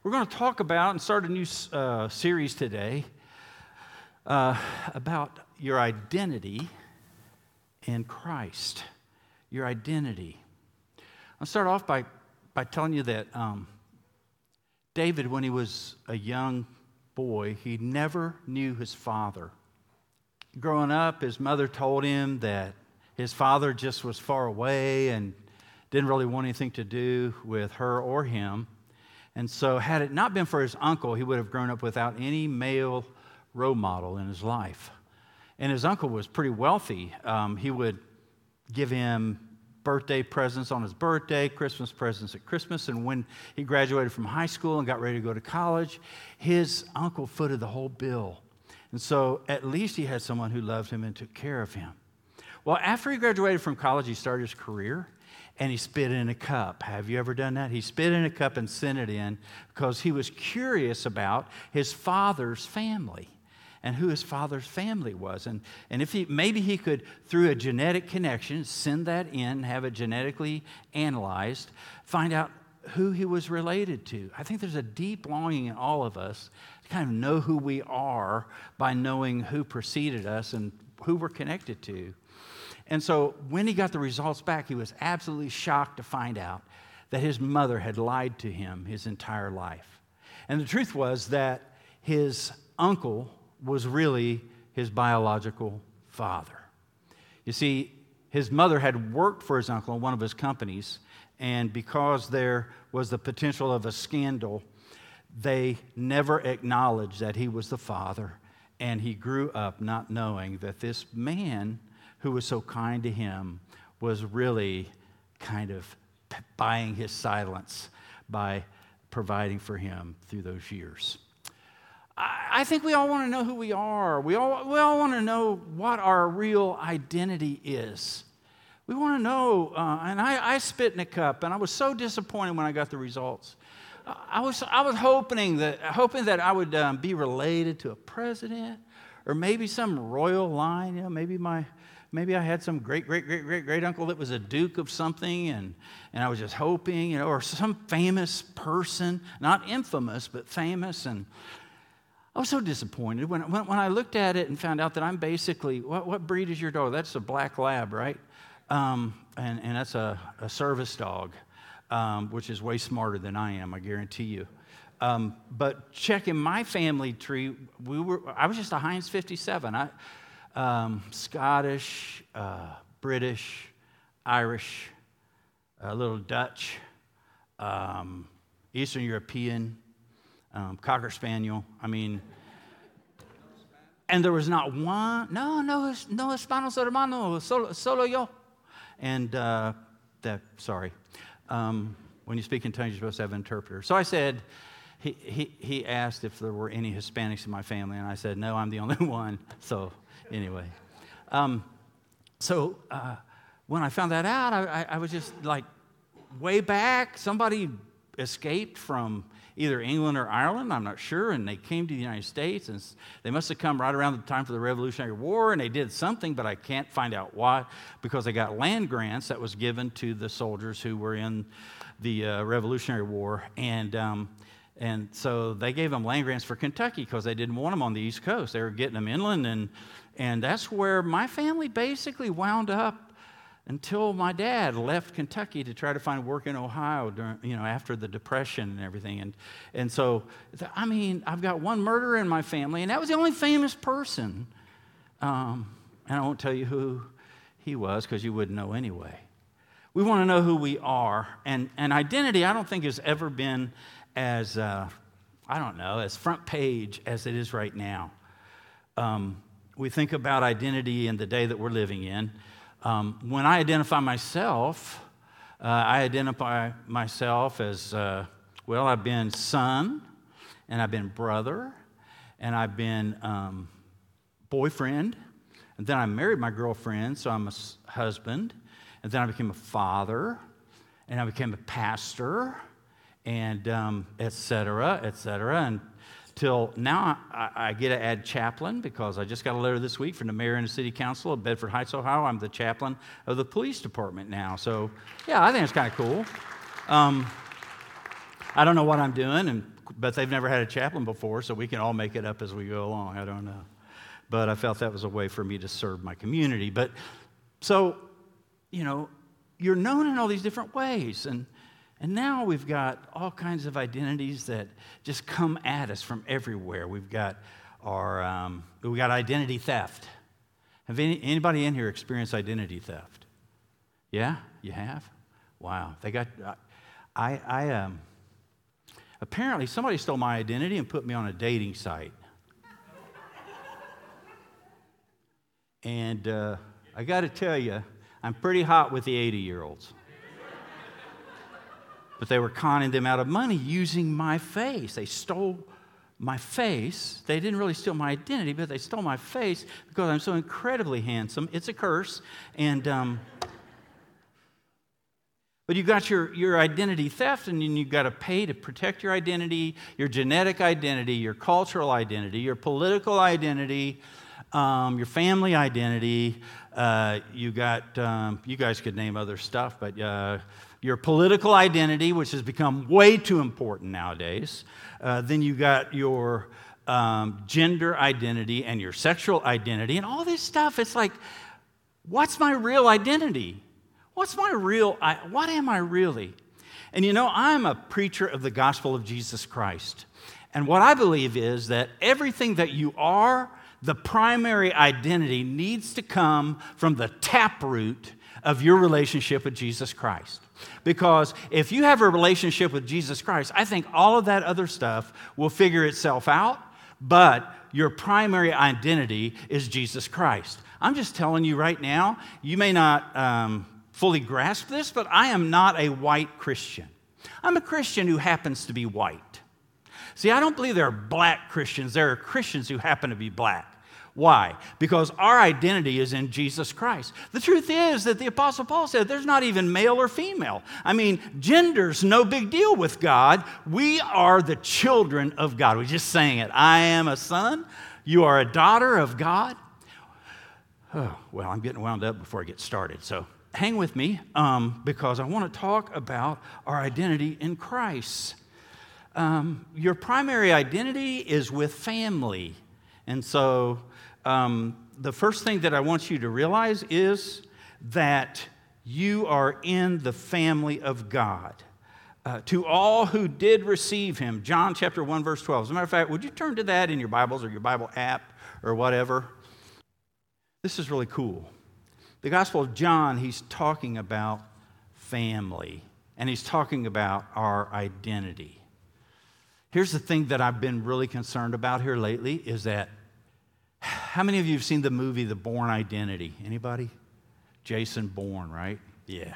We're going to talk about and start a new series today about your identity in Christ. Your identity. I'll start off by telling you that David, when he was a young boy, he never knew his father. Growing up, his mother told him that his father just was far away and didn't really want anything to do with her or him. And so had it not been for his uncle, he would have grown up without any male role model in his life. And his uncle was pretty wealthy. He would give him birthday presents on his birthday, Christmas presents at Christmas, and when he graduated from high school and got ready to go to college, his uncle footed the whole bill. And so at least he had someone who loved him and took care of him. Well, after he graduated from college, he started his career, and he spit in a cup. Have you ever done that? He spit in a cup and sent it in because he was curious about his father's family and who his father's family was. And if maybe he could, through a genetic connection, send that in, have it genetically analyzed, find out who he was related to. I think there's a deep longing in all of us to kind of know who we are by knowing who preceded us and who we're connected to. And so when he got the results back, he was absolutely shocked to find out that his mother had lied to him his entire life. And the truth was that his uncle was really his biological father. You see, his mother had worked for his uncle in one of his companies, and because there was the potential of a scandal, they never acknowledged that he was the father, and he grew up not knowing that this man who was so kind to him was really kind of buying his silence by providing for him through those years. I think we all want to know who we are. We all want to know what our real identity is. We want to know, and I spit in a cup, and I was so disappointed when I got the results. I was hoping that I would be related to a president, or maybe some royal line. You know, maybe I had some great uncle that was a duke of something, and I was just hoping, you know, or some famous person, not infamous but famous. And I was so disappointed when I looked at it and found out that I'm basically, what breed is your dog? That's a black lab, right? And that's a service dog, which is way smarter than I am, I guarantee you. But checking my family tree, I was just a Heinz 57. Scottish, British, Irish, a little Dutch, Eastern European, Cocker Spaniel. I mean, and there was not one, no hispanos hermanos, solo yo. And when you speak in tongues, you're supposed to have an interpreter. So I said, he asked if there were any Hispanics in my family, and I said, no, I'm the only one. So anyway, when I found that out, I was just like, way back, somebody escaped from either England or Ireland, I'm not sure, and they came to the United States, and they must have come right around the time for the Revolutionary War, and they did something, but I can't find out why, because they got land grants that was given to the soldiers who were in the Revolutionary War, and so they gave them land grants for Kentucky because they didn't want them on the East Coast. They were getting them inland, and that's where my family basically wound up until my dad left Kentucky to try to find work in Ohio during, after the Depression and everything. And so, I've got one murderer in my family, and that was the only famous person. And I won't tell you who he was because you wouldn't know anyway. We want to know who we are. And identity, I don't think, has ever been as, as front page as it is right now. We think about identity in the day that we're living in. When I identify myself as, I've been son, and I've been brother, and I've been boyfriend, and then I married my girlfriend, so I'm a husband, and then I became a father, and I became a pastor, and et cetera, until now I get to add chaplain because I just got a letter this week from the mayor and the city council of Bedford Heights, Ohio. I'm the chaplain of the police department now. So, yeah, I think it's kind of cool. I don't know what I'm doing, but they've never had a chaplain before, so we can all make it up as we go along. I don't know. But I felt that was a way for me to serve my community. But so, you're known in all these different ways. And now we've got all kinds of identities that just come at us from everywhere. We've got we got identity theft. Have anybody in here experienced identity theft? Yeah, you have? Wow. They got. Apparently somebody stole my identity and put me on a dating site. And I got to tell you, I'm pretty hot with the 80-year-olds. But they were conning them out of money using my face. They stole my face. They didn't really steal my identity, but they stole my face because I'm so incredibly handsome. It's a curse. And but you got your identity theft, and then you've got to pay to protect your identity, your genetic identity, your cultural identity, your political identity, your family identity. You guys could name other stuff, but your political identity, which has become way too important nowadays. Then you got your gender identity and your sexual identity and all this stuff. It's like, what's my real identity? What am I really? And I'm a preacher of the gospel of Jesus Christ. And what I believe is that everything that you are, the primary identity needs to come from the taproot of your relationship with Jesus Christ. Because if you have a relationship with Jesus Christ, I think all of that other stuff will figure itself out, but your primary identity is Jesus Christ. I'm just telling you right now, you may not fully grasp this, but I am not a white Christian. I'm a Christian who happens to be white. See, I don't believe there are black Christians. There are Christians who happen to be black. Why? Because our identity is in Jesus Christ. The truth is that the Apostle Paul said there's not even male or female. I mean, gender's no big deal with God. We are the children of God. We're just saying it. I am a son. You are a daughter of God. Oh, well, I'm getting wound up before I get started. So hang with me because I want to talk about our identity in Christ. Your primary identity is with family. And so the first thing that I want you to realize is that you are in the family of God. To all who did receive him, John chapter 1, verse 12. As a matter of fact, would you turn to that in your Bibles or your Bible app or whatever? This is really cool. The Gospel of John, he's talking about family, and he's talking about our identity. Here's the thing that I've been really concerned about here lately is that how many of you have seen the movie The Bourne Identity? Anybody? Jason Bourne, right? Yeah.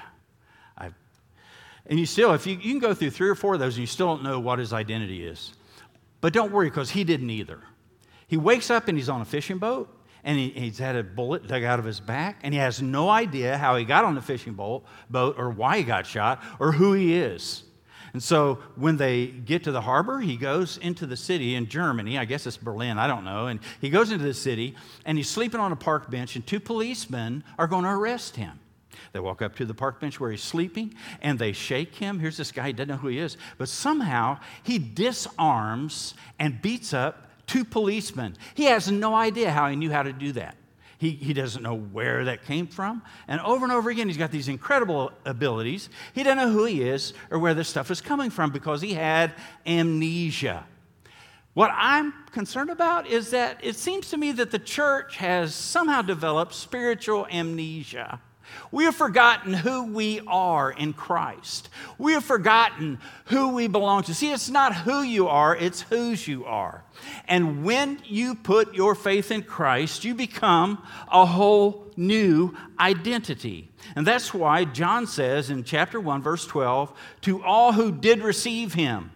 And if you can go through 3 or 4 of those and you still don't know what his identity is. But don't worry, because he didn't either. He wakes up and he's on a fishing boat, and he's had a bullet dug out of his back, and he has no idea how he got on the fishing boat or why he got shot or who he is. And so when they get to the harbor, he goes into the city in Germany. I guess it's Berlin, I don't know. And he goes into the city, and he's sleeping on a park bench, and 2 policemen are going to arrest him. They walk up to the park bench where he's sleeping, and they shake him. Here's this guy, he doesn't know who he is. But somehow, he disarms and beats up 2 policemen. He has no idea how he knew how to do that. He doesn't know where that came from. And over again, he's got these incredible abilities. He doesn't know who he is or where this stuff is coming from because he had amnesia. What I'm concerned about is that it seems to me that the church has somehow developed spiritual amnesia. We have forgotten who we are in Christ. We have forgotten who we belong to. See, it's not who you are, it's whose you are. And when you put your faith in Christ, you become a whole new identity. And that's why John says in chapter 1, verse 12, to all who did receive him,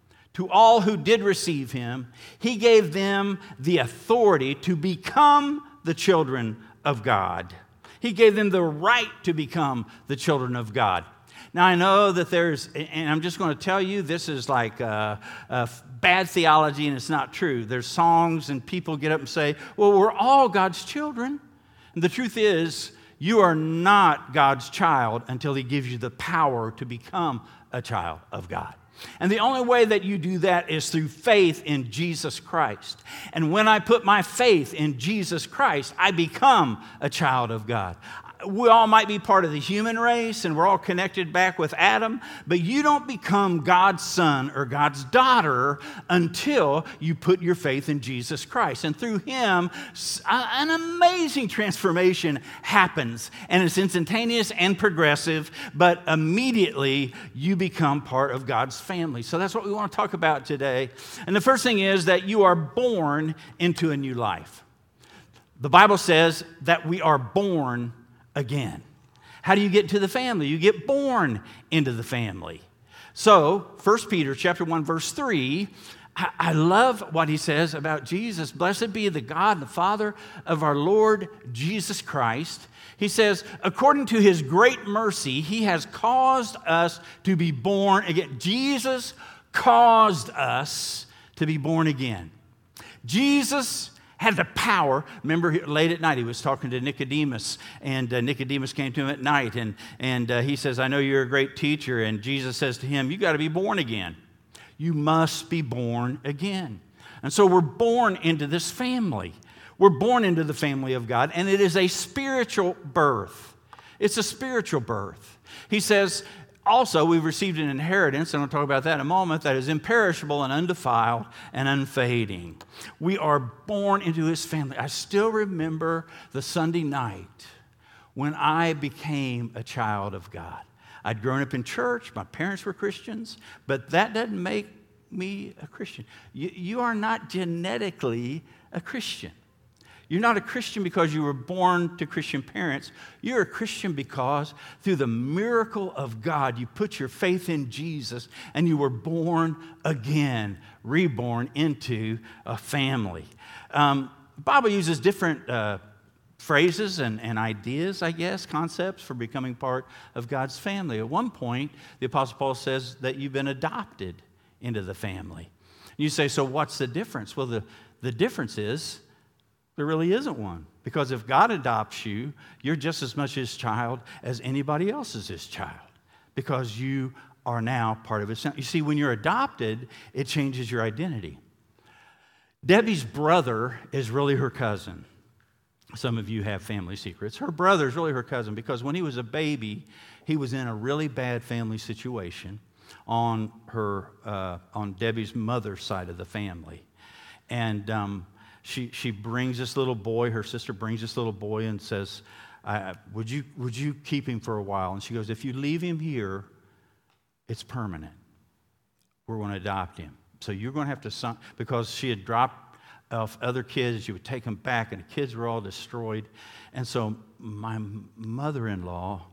he gave them the authority to become the children of God. He gave them the right to become the children of God. Now, I know that and I'm just going to tell you, this is like bad theology, and it's not true. There's songs, and people get up and say, well, we're all God's children. And the truth is, you are not God's child until he gives you the power to become a child of God. And the only way that you do that is through faith in Jesus Christ. And when I put my faith in Jesus Christ, I become a child of God. We all might be part of the human race, and we're all connected back with Adam, but you don't become God's son or God's daughter until you put your faith in Jesus Christ. And through him, an amazing transformation happens, and it's instantaneous and progressive, but immediately you become part of God's family. So that's what we want to talk about today. And the first thing is that you are born into a new life. The Bible says that we are born again. How do you get into the family? You get born into the family. So, 1 Peter chapter 1, verse 3, I love what he says about Jesus. Blessed be the God and the Father of our Lord Jesus Christ. He says, according to his great mercy, he has caused us to be born again. Jesus caused us to be born again. Jesus had the power. Remember, late at night, he was talking to Nicodemus, and Nicodemus came to him at night, and he says, I know you're a great teacher, and Jesus says to him, you got to be born again. You must be born again. And so we're born into this family. We're born into the family of God, and it is a spiritual birth. It's a spiritual birth. He says, also, we've received an inheritance, and I'll talk about that in a moment, that is imperishable and undefiled and unfading. We are born into his family. I still remember the Sunday night when I became a child of God. I'd grown up in church. My parents were Christians, but that doesn't make me a Christian. You are not genetically a Christian. You're not a Christian because you were born to Christian parents. You're a Christian because through the miracle of God, you put your faith in Jesus and you were born again, reborn into a family. The Bible uses different phrases and ideas, I guess, concepts for becoming part of God's family. At one point, the Apostle Paul says that you've been adopted into the family. You say, so what's the difference? Well, the difference is there really isn't one. Because if God adopts you, you're just as much his child as anybody else is his child. Because you are now part of his family. You see, when you're adopted, it changes your identity. Debbie's brother is really her cousin. Some of you have family secrets. Her brother is really her cousin because when he was a baby, he was in a really bad family situation on Debbie's mother's side of the family. And She brings this little boy, her sister brings this little boy and says, would you keep him for a while? And she goes, if you leave him here, it's permanent. We're going to adopt him. So you're going to have to, because she had dropped off other kids, she would take them back, and the kids were all destroyed. And so my mother-in-law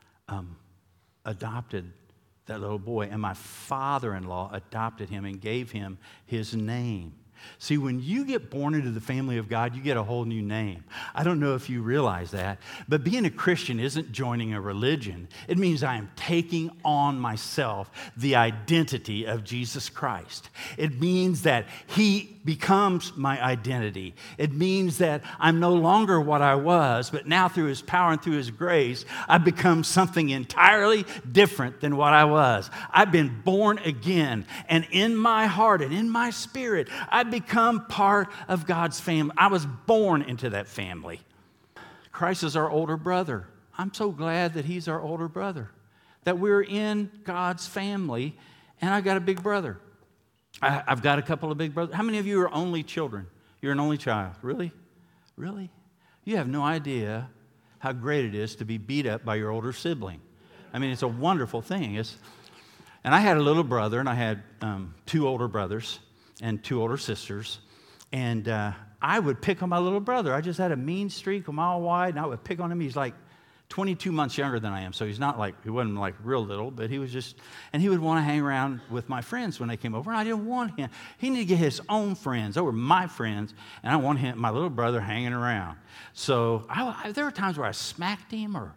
adopted that little boy, and my father-in-law adopted him and gave him his name. See, when you get born into the family of God, you get a whole new name. I don't know if you realize that, but being a Christian isn't joining a religion. It means I am taking on myself the identity of Jesus Christ. It means that he becomes my identity. It means that I'm no longer what I was, but now through his power and through his grace, I've become something entirely different than what I was. I've been born again, and in my heart and in my spirit, I've become part of God's family. I was born into that family. Christ is our older brother. I'm so glad that he's our older brother, that we're in God's family, and I got a big brother. I've got a couple of big brothers. How many of you are only children? You're an only child. Really? Really? You have no idea how great it is to be beat up by your older sibling. I mean, it's a wonderful thing. And I had a little brother, and I had 2 older brothers and 2 older sisters. And I would pick on my little brother. I just had a mean streak a mile wide, and I would pick on him. He's like 22 months younger than I am, so he wasn't like real little, but he was just, and he would want to hang around with my friends when they came over, and I didn't want him. He needed to get his own friends. They were my friends, and I want my little brother, hanging around. So there were times where I smacked him, or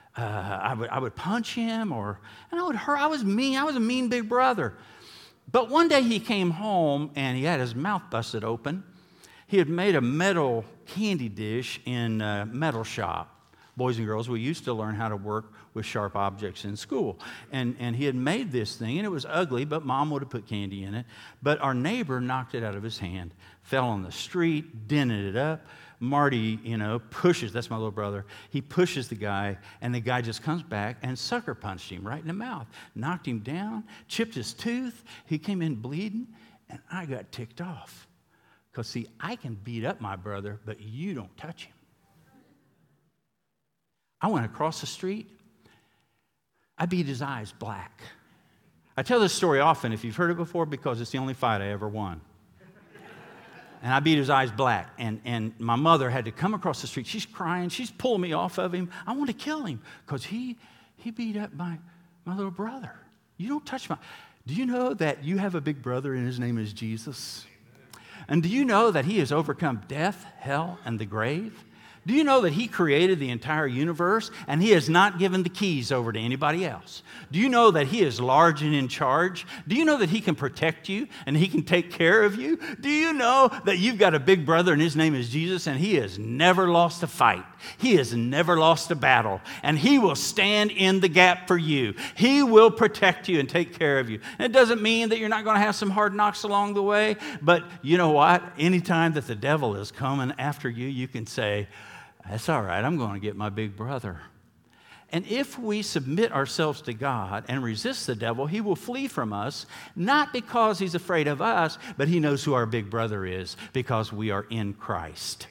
I would punch him, and I would hurt. I was mean. I was a mean big brother. But one day he came home, and he had his mouth busted open. He had made a metal candy dish in a metal shop. boys and girls, we used to learn how to work with sharp objects in school. And he had made this thing, and it was ugly, but Mom would have put candy in it. But our neighbor knocked it out of his hand, fell on the street, dented it up. Marty, pushes, that's my little brother, he pushes the guy, and the guy just comes back and sucker punched him right in the mouth, knocked him down, chipped his tooth. He came in bleeding, and I got ticked off. Because, see, I can beat up my brother, but you don't touch him. I went across the street. I beat his eyes black. I tell this story often, if you've heard it before, because it's the only fight I ever won. And I beat his eyes black. And my mother had to come across the street. She's crying. She's pulling me off of him. I want to kill him because he beat up my little brother. You don't touch my... Do you know that you have a big brother and his name is Jesus? And do you know that he has overcome death, hell, and the grave? Do you know that he created the entire universe and he has not given the keys over to anybody else? Do you know that he is large and in charge? Do you know that he can protect you and he can take care of you? Do you know that you've got a big brother and his name is Jesus and he has never lost a fight? He has never lost a battle, and he will stand in the gap for you. He will protect you and take care of you. And it doesn't mean that you're not going to have some hard knocks along the way, but you know what? Anytime that the devil is coming after you, you can say, that's all right, I'm going to get my big brother. And if we submit ourselves to God and resist the devil, he will flee from us, not because he's afraid of us, but he knows who our big brother is, because we are in Christ.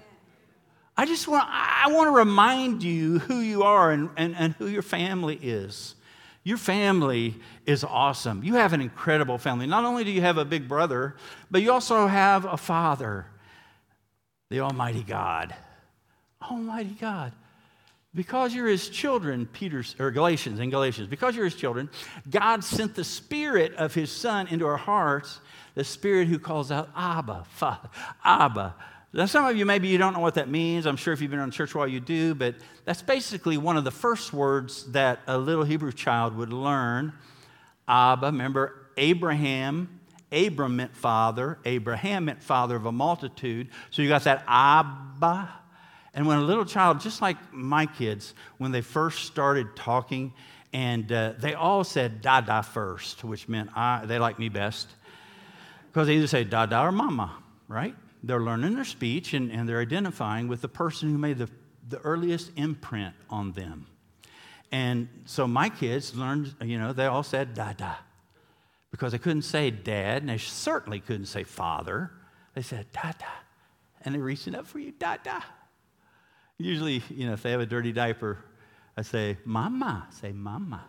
I want to remind you who you are and who your family is. Your family is awesome. You have an incredible family. Not only do you have a big brother, but you also have a father, the Almighty God. Almighty God. Because you're his children, Galatians, because you're his children, God sent the Spirit of his Son into our hearts, the Spirit who calls out, Abba, Father, Abba. Now, some of you, maybe you don't know what that means. I'm sure if you've been in church a while, you do. But that's basically one of the first words that a little Hebrew child would learn. Abba, remember, Abram meant father. Abraham meant father of a multitude. So you got that Abba. And when a little child, just like my kids, when they first started talking, and they all said Dada first, which meant they like me best. Because they either say Dada or Mama, right? They're learning their speech, and they're identifying with the person who made the earliest imprint on them. And so my kids learned, they all said Dada. Because they couldn't say Dad, and they certainly couldn't say Father. They said Dada. And they're reaching up for you, Dada. Usually, if they have a dirty diaper, I say, Mama. Say, Mama.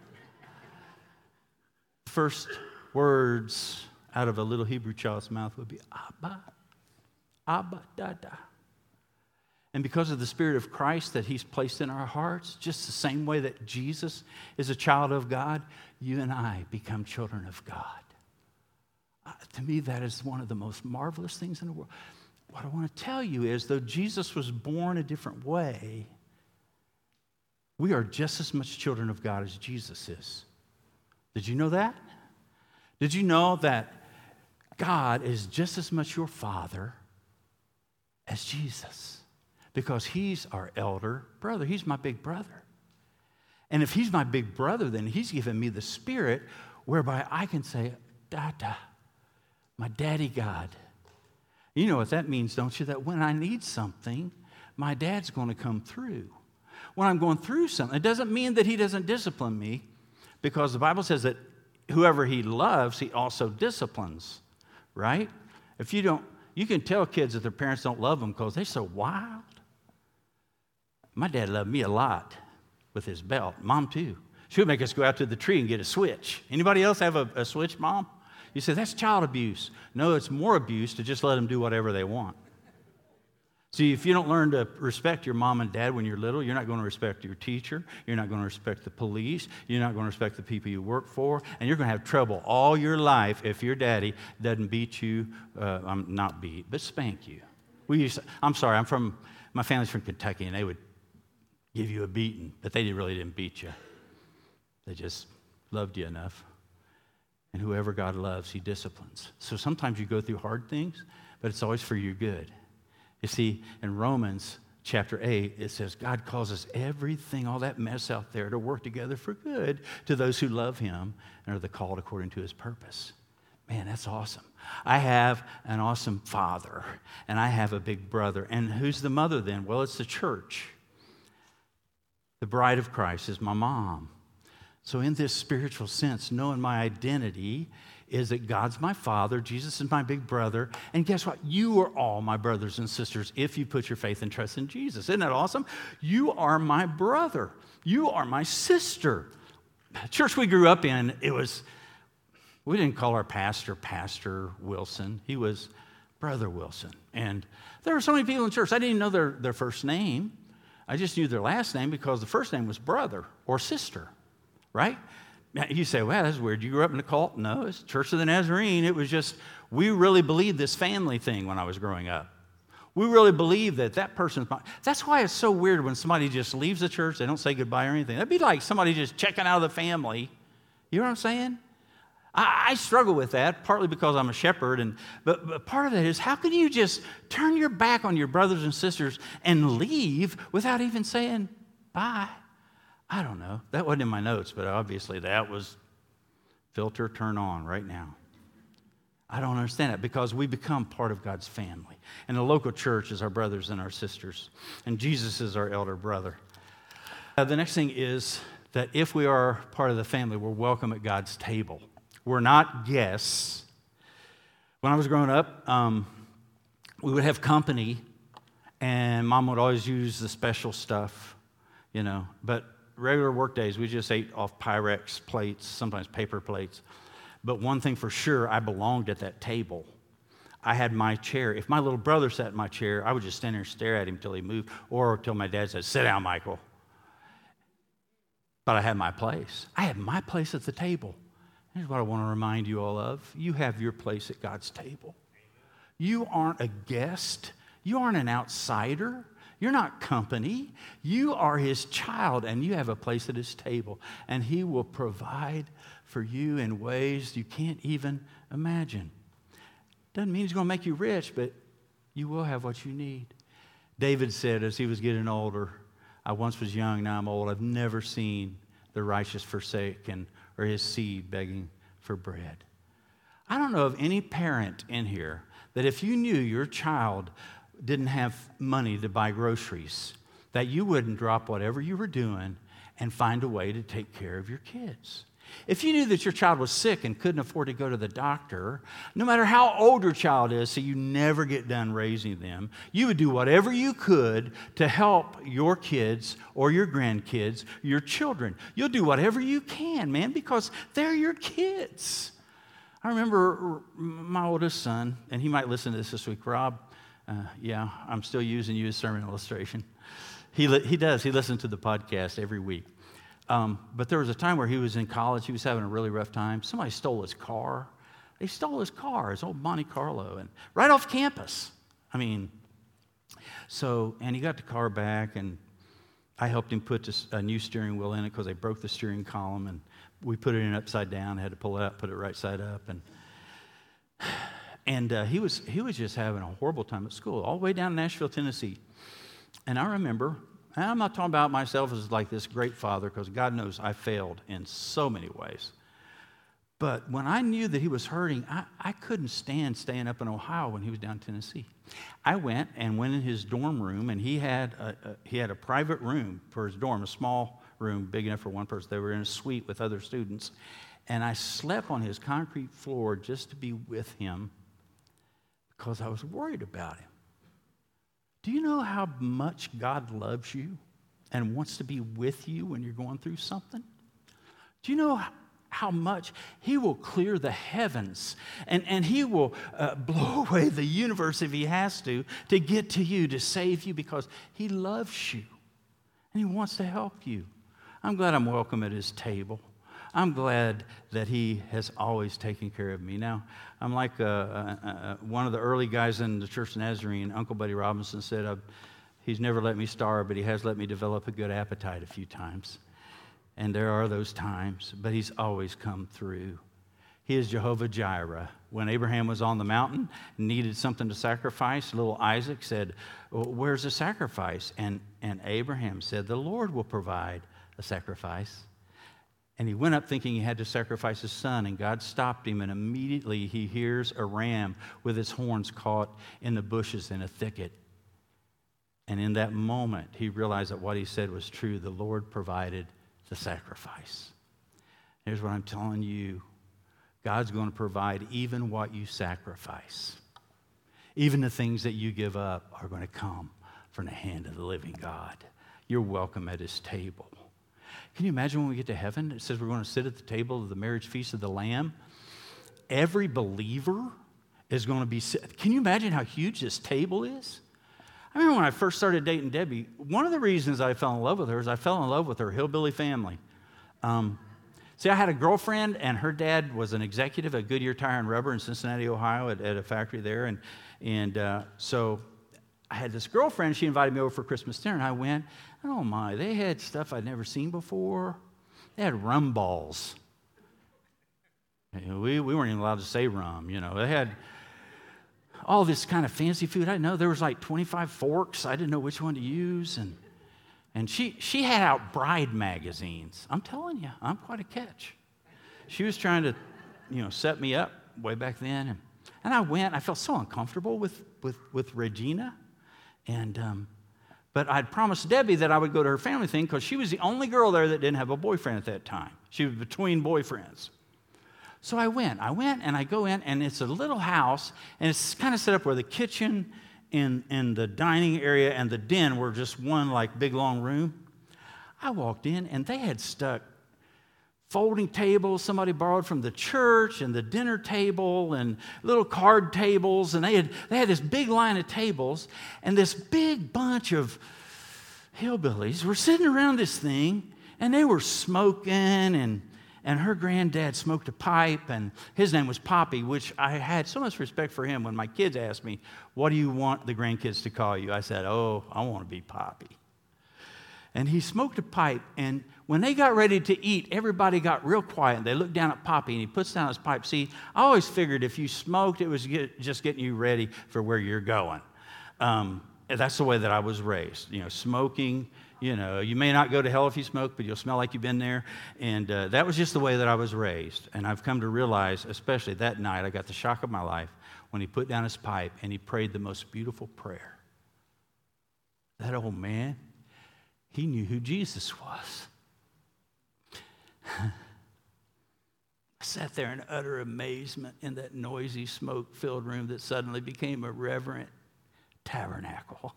First words out of a little Hebrew child's mouth would be, Abba. Abba, Dada. And because of the Spirit of Christ that he's placed in our hearts, just the same way that Jesus is a child of God, you and I become children of God. To me, that is one of the most marvelous things in the world. What I want to tell you is, though Jesus was born a different way, we are just as much children of God as Jesus is. Did you know that? Did you know that God is just as much your Father as Jesus? Because he's our elder brother. He's my big brother. And if he's my big brother, then he's given me the Spirit whereby I can say, Dada, my daddy God. You know what that means, don't you? That when I need something, my dad's going to come through. When I'm going through something, it doesn't mean that he doesn't discipline me, because the Bible says that whoever he loves, he also disciplines, right? If you don't, you can tell kids that their parents don't love them because they're so wild. My dad loved me a lot with his belt. Mom, too. She would make us go out to the tree and get a switch. Anybody else have a switch, Mom? You say, that's child abuse. No, it's more abuse to just let them do whatever they want. See, if you don't learn to respect your mom and dad when you're little, you're not going to respect your teacher. You're not going to respect the police. You're not going to respect the people you work for. And you're going to have trouble all your life if your daddy doesn't beat you, not beat, but spank you. My family's from Kentucky, and they would give you a beating, but they really didn't beat you. They just loved you enough. And whoever God loves, he disciplines. So sometimes you go through hard things, but it's always for your good. You see, in Romans chapter 8, it says, God causes everything, all that mess out there, to work together for good to those who love him and are the called according to his purpose. Man, that's awesome. I have an awesome father, and I have a big brother. And who's the mother then? Well, it's the church. The bride of Christ is my mom. So in this spiritual sense, knowing my identity is that God's my father, Jesus is my big brother, and guess what? You are all my brothers and sisters if you put your faith and trust in Jesus. Isn't that awesome? You are my brother. You are my sister. The church we grew up in, we didn't call our pastor Pastor Wilson. He was Brother Wilson. And there were so many people in church, I didn't even know their first name. I just knew their last name because the first name was brother or sister, right? Now, you say, well, that's weird. You grew up in a cult? No, it's Church of the Nazarene. It was just, we really believed this family thing when I was growing up. We really believed that person's mine. That's why it's so weird when somebody just leaves the church, they don't say goodbye or anything. That'd be like somebody just checking out of the family. You know what I'm saying? I struggle with that, partly because I'm a shepherd, but part of it is, how can you just turn your back on your brothers and sisters and leave without even saying bye? I don't know. That wasn't in my notes, but obviously that was filter turn on right now. I don't understand it because we become part of God's family. And the local church is our brothers and our sisters. And Jesus is our elder brother. The next thing is that if we are part of the family, we're welcome at God's table. We're not guests. When I was growing up, we would have company, and Mom would always use the special stuff, but regular work days, we just ate off Pyrex plates, sometimes paper plates. But one thing for sure, I belonged at that table. I had my chair. If my little brother sat in my chair, I would just stand there and stare at him until he moved, or until my dad said, sit down, Michael. But I had my place. I had my place at the table. Here's what I want to remind you all of. You have your place at God's table. You aren't a guest. You aren't an outsider. You're not company. You are his child, and you have a place at his table. And he will provide for you in ways you can't even imagine. Doesn't mean he's going to make you rich, but you will have what you need. David said as he was getting older, I once was young, now I'm old. I've never seen the righteous forsaken or his seed begging for bread. I don't know of any parent in here that if you knew your child didn't have money to buy groceries, that you wouldn't drop whatever you were doing and find a way to take care of your kids. If you knew that your child was sick and couldn't afford to go to the doctor, no matter how old your child is, so you never get done raising them, you would do whatever you could to help your kids or your grandkids, your children. You'll do whatever you can, man, because they're your kids. I remember my oldest son, and he might listen to this week, Rob. Yeah, I'm still using you as sermon illustration. He does. He listens to the podcast every week. But there was a time where he was in college. He was having a really rough time. Somebody stole his car. They stole his car, his old Monte Carlo, and right off campus. And he got the car back, and I helped him put a new steering wheel in it because they broke the steering column, and we put it in upside down. Had to pull it out, put it right side up, and he was just having a horrible time at school, all the way down in Nashville, Tennessee. And I remember, and I'm not talking about myself as like this great father, because God knows I failed in so many ways. But when I knew that he was hurting, I couldn't stand staying up in Ohio when he was down in Tennessee. I went in his dorm room, and he had a private room for his dorm, a small room big enough for one person. They were in a suite with other students. And I slept on his concrete floor just to be with him because I was worried about him. Do you know how much God loves you and wants to be with you when you're going through something? Do you know how much he will clear the heavens and he will blow away the universe if he has to get to you, to save you, because he loves you and he wants to help you? I'm glad I'm welcome at his table. I'm glad that he has always taken care of me. Now, I'm like one of the early guys in the Church of Nazarene, Uncle Buddy Robinson said, he's never let me starve, but he has let me develop a good appetite a few times. And there are those times, but he's always come through. He is Jehovah Jireh. When Abraham was on the mountain and needed something to sacrifice, little Isaac said, well, where's the sacrifice? And Abraham said, the Lord will provide a sacrifice. And he went up thinking he had to sacrifice his son, and God stopped him, and immediately he hears a ram with its horns caught in the bushes in a thicket. And in that moment, he realized that what he said was true. The Lord provided the sacrifice. Here's what I'm telling you. God's going to provide even what you sacrifice. Even the things that you give up are going to come from the hand of the living God. You're welcome at his table. Can you imagine when we get to heaven? It says we're going to sit at the table of the marriage feast of the Lamb. Every believer is going to be... Can you imagine how huge this table is? I remember when I first started dating Debbie, one of the reasons I fell in love with her is I fell in love with her hillbilly family. See, I had a girlfriend, and her dad was an executive at Goodyear Tire and Rubber in Cincinnati, Ohio, at a factory there. And so I had this girlfriend. She invited me over for Christmas dinner, and I went. Oh, my, they had stuff I'd never seen before. They had rum balls. We weren't even allowed to say rum, They had all this kind of fancy food. I didn't know there was like 25 forks. I didn't know which one to use. And she had out bride magazines. I'm telling you, I'm quite a catch. She was trying to, set me up way back then. And I went. I felt so uncomfortable with Regina. But I'd promised Debbie that I would go to her family thing because she was the only girl there that didn't have a boyfriend at that time. She was between boyfriends. So I went and I go in, and it's a little house, and it's kind of set up where the kitchen and the dining area and the den were just one like big long room. I walked in, and they had stuck folding tables somebody borrowed from the church, and the dinner table, and little card tables, and they had this big line of tables, and this big bunch of hillbillies were sitting around this thing, and they were smoking, and her granddad smoked a pipe, and his name was Poppy, which I had so much respect for him. When my kids asked me, what do you want the grandkids to call you? I said, oh, I want to be Poppy. And he smoked a pipe, and when they got ready to eat, everybody got real quiet. They looked down at Poppy, and he puts down his pipe. See, I always figured if you smoked, it was just getting you ready for where you're going. That's the way that I was raised. Smoking, you may not go to hell if you smoke, but you'll smell like you've been there. And that was just the way that I was raised. And I've come to realize, especially that night, I got the shock of my life when he put down his pipe and he prayed the most beautiful prayer. That old man, he knew who Jesus was. I sat there in utter amazement in that noisy, smoke-filled room that suddenly became a reverent tabernacle.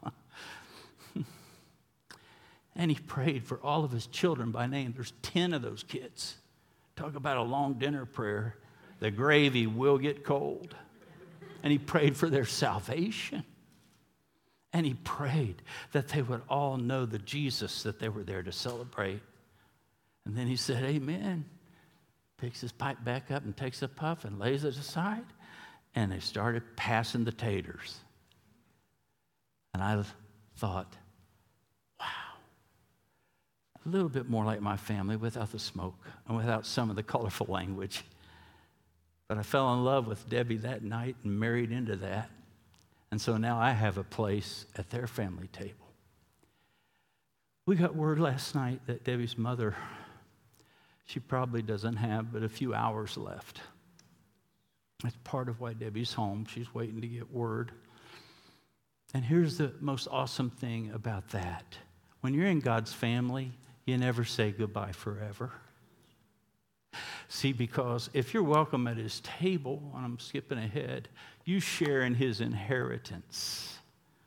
And he prayed for all of his children by name. There's 10 of those kids. Talk about a long dinner prayer. The gravy will get cold. And he prayed for their salvation. And he prayed that they would all know the Jesus that they were there to celebrate. And then he said, amen. Picks his pipe back up and takes a puff and lays it aside. And they started passing the taters. And I thought, wow, a little bit more like my family without the smoke and without some of the colorful language. But I fell in love with Debbie that night and married into that. And so now I have a place at their family table. We got word last night that Debbie's mother, she probably doesn't have but a few hours left. That's part of why Debbie's home. She's waiting to get word. And here's the most awesome thing about that. When you're in God's family, you never say goodbye forever. See, because if you're welcome at his table, and I'm skipping ahead, you share in his inheritance.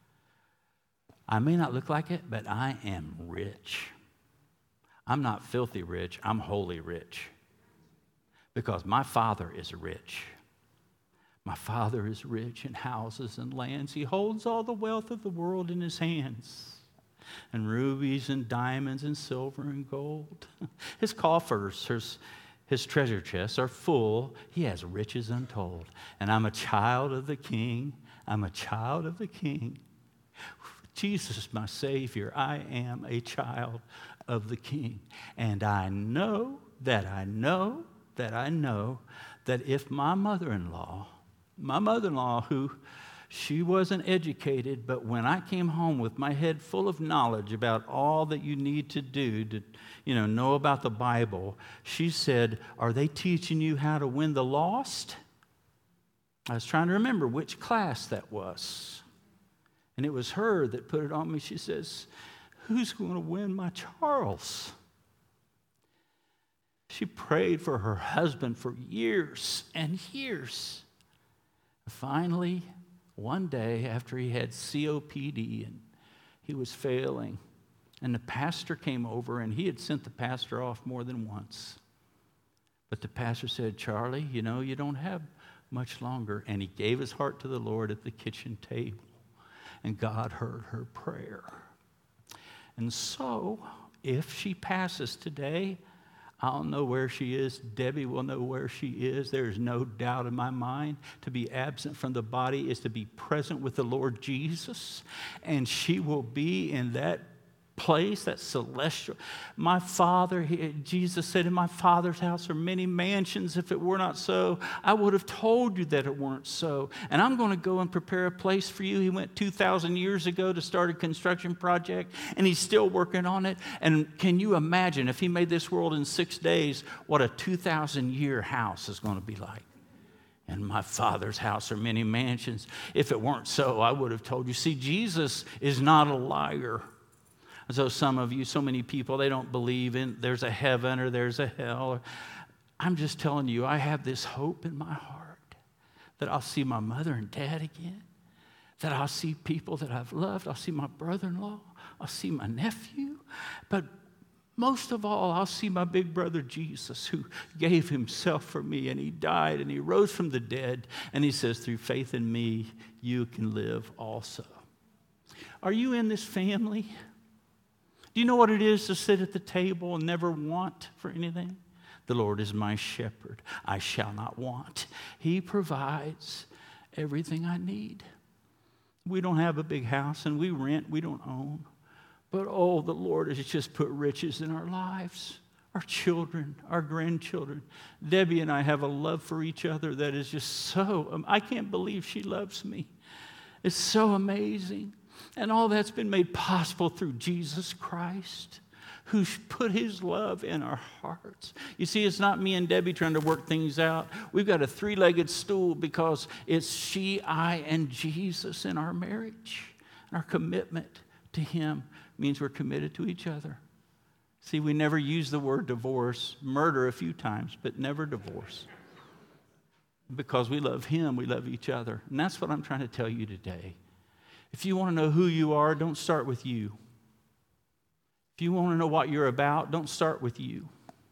I may not look like it, but I am rich. I'm not filthy rich, I'm holy rich. Because my Father is rich. My Father is rich in houses and lands. He holds all the wealth of the world in his hands. And rubies and diamonds and silver and gold. His coffers, his treasure chests are full. He has riches untold. And I'm a child of the King. I'm a child of the King. Jesus, my Savior, I am a child of the King. And I know that that if my mother-in-law, who she wasn't educated, but when I came home with my head full of knowledge about all that you need to do to, know about the Bible, she said, "Are they teaching you how to win the lost?" I was trying to remember which class that was. And it was her that put it on me. She says, "Who's going to win my Charles?" She prayed for her husband for years and years. Finally, one day after he had COPD and he was failing, and the pastor came over, and he had sent the pastor off more than once. But the pastor said, "Charlie, you don't have much longer." And he gave his heart to the Lord at the kitchen table. And God heard her prayer. And so, if she passes today, I'll know where she is. Debbie will know where she is. There is no doubt in my mind. To be absent from the body is to be present with the Lord Jesus. And she will be in that place, that celestial. My Father, Jesus said, "In my Father's house are many mansions. If it were not so, I would have told you that it weren't so. And I'm going to go and prepare a place for you." He went 2,000 years ago to start a construction project, and he's still working on it. And can you imagine if he made this world in 6 days, what a 2,000-year house is going to be like? "In my Father's house are many mansions. If it weren't so, I would have told you." See, Jesus is not a liar. So some of you, so many people, they don't believe in there's a heaven or there's a hell. I'm just telling you, I have this hope in my heart that I'll see my mother and dad again, that I'll see people that I've loved. I'll see my brother-in-law. I'll see my nephew. But most of all, I'll see my big brother Jesus, who gave himself for me, and he died and he rose from the dead. And he says, "Through faith in me, you can live also." Are you in this family? Do you know what it is to sit at the table and never want for anything? "The Lord is my shepherd. I shall not want." He provides everything I need. We don't have a big house, and we rent. We don't own. But oh, the Lord has just put riches in our lives. Our children, our grandchildren. Debbie and I have a love for each other that is just so, I can't believe she loves me. It's so amazing. And all that's been made possible through Jesus Christ, who put his love in our hearts. You see, it's not me and Debbie trying to work things out. We've got a three-legged stool because it's she, I, and Jesus in our marriage. And our commitment to him means we're committed to each other. See, we never use the word divorce, murder a few times, but never divorce. Because we love him, we love each other. And that's what I'm trying to tell you today. If you want to know who you are, don't start with you. If you want to know what you're about, don't start with you.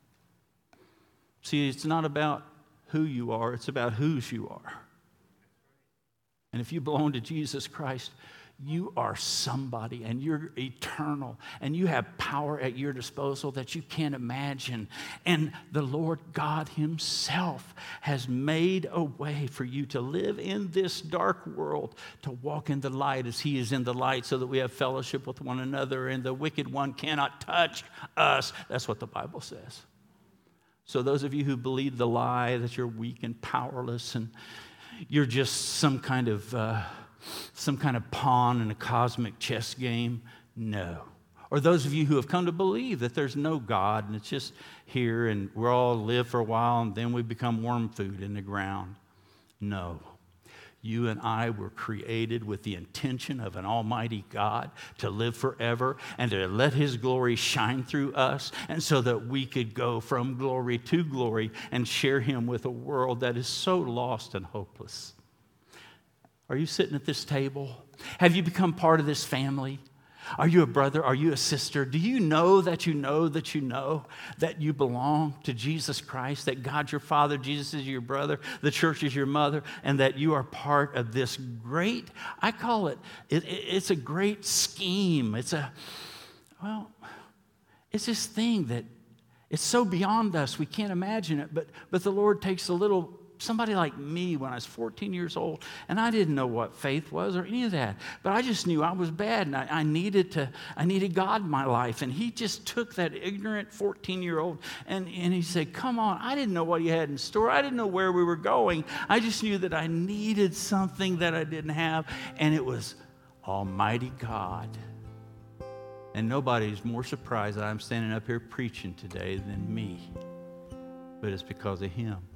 See, it's not about who you are, it's about whose you are. And if you belong to Jesus Christ, you are somebody, and you're eternal, and you have power at your disposal that you can't imagine. And the Lord God himself has made a way for you to live in this dark world, to walk in the light as he is in the light, so that we have fellowship with one another, and the wicked one cannot touch us. That's what the Bible says. So those of you who believe the lie that you're weak and powerless, and you're just some kind of pawn in a cosmic chess game, no. Or those of you who have come to believe that there's no God and it's just here and we all live for a while and then we become worm food in the ground. No. You and I were created with the intention of an almighty God to live forever and to let his glory shine through us, and so that we could go from glory to glory and share him with a world that is so lost and hopeless. Are you sitting at this table? Have you become part of this family? Are you a brother? Are you a sister? Do you know that you know that you know that you belong to Jesus Christ, that God's your Father, Jesus is your brother, the church is your mother, and that you are part of this great, I call it's a great scheme. It's this thing that it's so beyond us, we can't imagine it, but the Lord takes a little somebody like me when I was 14 years old, and I didn't know what faith was or any of that. But I just knew I was bad, and I needed God in my life. And he just took that ignorant 14-year-old, and he said, come on. I didn't know what he had in store. I didn't know where we were going. I just knew that I needed something that I didn't have, and it was Almighty God. And nobody's more surprised that I'm standing up here preaching today than me. But it's because of him.